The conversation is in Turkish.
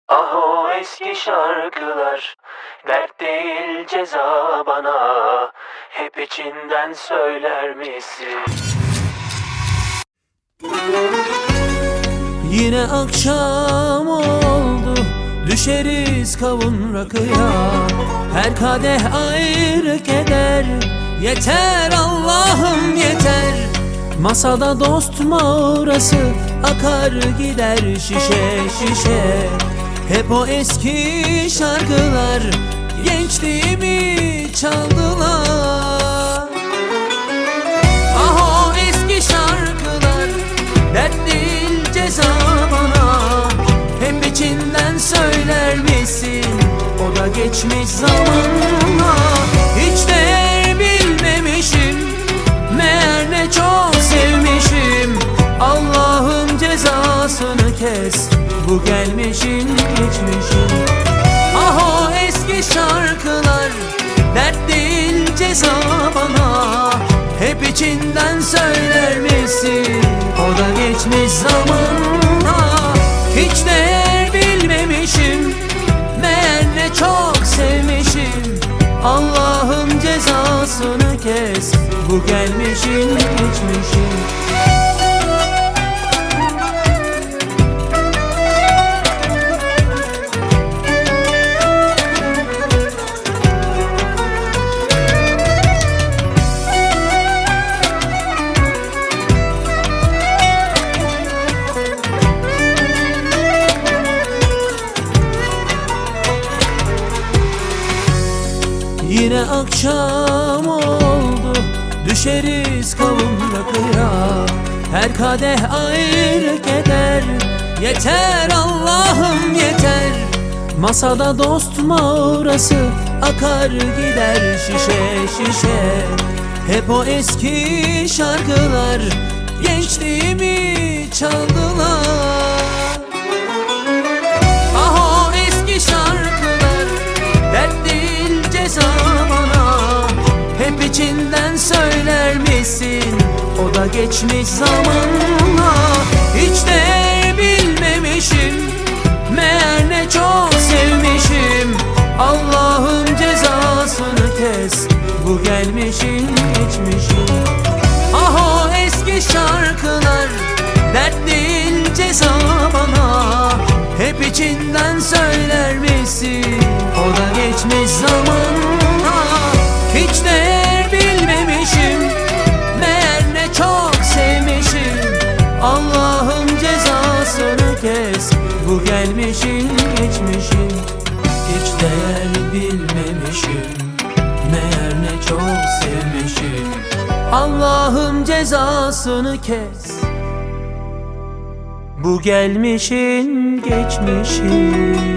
Ah o eski şarkılar, dert değil ceza bana. Hep içinden söyler misin? Yine akşam oldu, düşeriz kavun rakıya. Her kadeh ayrı keder, yeter Allah'ım yeter. Masada dost mağrası, akar gider şişe şişe. Hep o eski şarkılar, gençliğimi çaldılar. Ah o eski şarkılar, dert değil ceza bana. Hep içinden söyler misin? O da geçmiş zamanla. Hiç değer bilmemişim, meğer ne çok sevmişim. Allah'ın cezasını kes, bu gelmişin geçmişin. Ah o eski şarkılar, dert değil ceza bana. Hep içinden söyler misin? O da geçmiş zamanla. Hiç değer bilmemişim, meğer ne çok sevmişim. Allah'ın cezasını kes, bu gelmişin geçmişin. Yine akşam oldu, düşeriz kavun rakıya. Her kadeh ayrı keder, yeter Allah'ım yeter. Masada dost mağrası, akar gider şişe şişe. Hep o eski şarkılar, gençliğimi çaldılar. Ah o eski şarkılar, dert değil ceza bana. Hep içinden söyler misin? O da geçmiş zamanla. Hiç değer bilmemişim, meğer ne çok sevmişim. Allah'ın cezasını kes, bu gelmişin geçmişin. Ah o eski şarkılar, dert değil ceza bana. Hep içinden söyler misin? O da geçmiş zamanla. Hiç değer bilmemişim, meğer ne çok sevmişim. Allah'ın cezasını kes, bu gelmişin geçmişin. Hiç değer bilmemişim, meğer ne çok sevmişim. Allah'ın cezasını kes, bu gelmişin geçmişin.